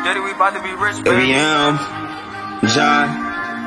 Daddy, we about to be rich, baby. AM, John,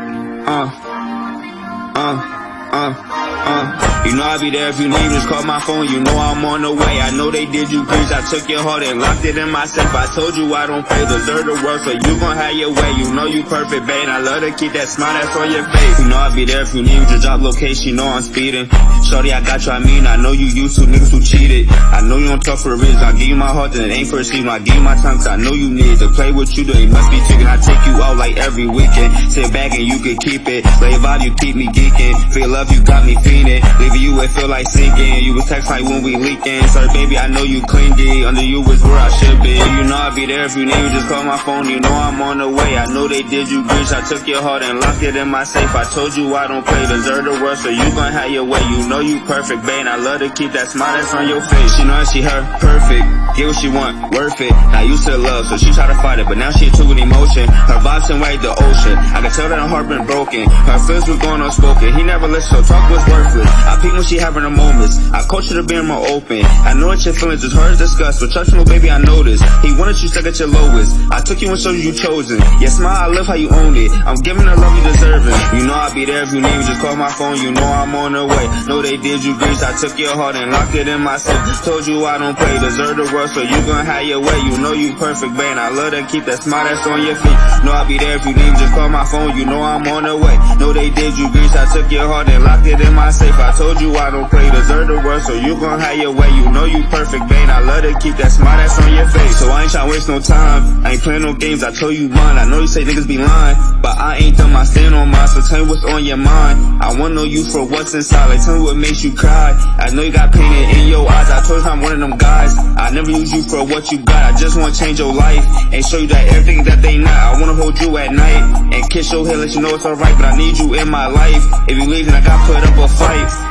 You know I'll be there if you need, just call my phone, you know I'm on the way. I know they did you grease, I took your heart and locked it in my safe. I told you I don't play, deserve the world, so you gon' have your way. You know you perfect, babe, and I love to keep that smile that's on your face. You know I'll be there if you need, just drop location, you know I'm speeding. Shorty, I got you, I know you used to niggas who cheated. I know you on tough for a reason, I give you my heart, then it ain't for a season. I give you my time, cause I know you need to play with you, then you must be chicken. I take you out like every weekend, sit back and you can keep it. Play vibe, you keep me geeking, feel love, you got me fiending. Leaving you, it feel like sinking. You was text like when we leaking. Sorry, baby, I know you clingy. Under you is where I should be. You know I'll be there if you need me. Just call my phone. You know I'm on the way. I know they did you breach. I took your heart and locked it in my safe. I told you I don't play. Deserve the world, so you gon' have your way. You know you perfect, babe. I love to keep that smile that's on your face. She know she her perfect. Get what she want, worth it. I used to love, so she try to fight it, but now she too with emotion. Her vibes seem like the ocean. I can tell that her heart been broken. Her feelings was going unspoken. He never listened, so talk was worthless. I peek when she having her moments. I coach her to be more open. I know that your feelings is hers disgust, but trust me, baby, I know this. He wanted you stuck at your lowest. I took you and showed you chosen. Yeah, smile, I love how you own it. I'm giving her love you deserving. You know I'll be there if you need me. Just call my phone. You know I'm on the way. Know they did you grease. I took your heart and locked it in my safe. Told you I don't play. Deserve the world, so you gon' have your way. You know you perfect, babe. I love to keep that smile that's on your feet. Know I'll be there if you need me. Just call my phone. You know I'm on the way. Know they did you grease. I took your heart and locked it in my safe. I told you I don't play. Deserve the world, so you gon' have your way. You know you perfect, babe. I love to keep that smile that's on your face. So I ain't tryna waste no time. I ain't playing no games. I told you mine. I know you say niggas be lying, but I ain't done my stand on mine. So tell me what's on your mind. I wanna know you for what's inside. Like tell me what makes you cry. I know you got pain in your eyes. I told you I'm one of them guys. I never use you for what you got. I just wanna change your life and show you that everything that they not. I wanna hold you at night and kiss your head, let you know it's alright. But I need you in my life. If you leave, then I gotta put up a fight.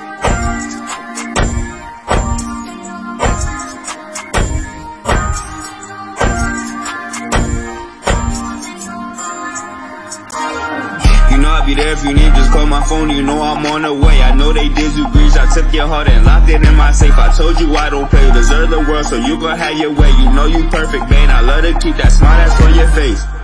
You know I'll be there if you need, just call my phone, you know I'm on the way. I know they did you grease, I took your heart and locked it in my safe. I told you I don't play, deserve the world, so you gon' have your way. You know you perfect, babe, I love to keep that smile that's on your face.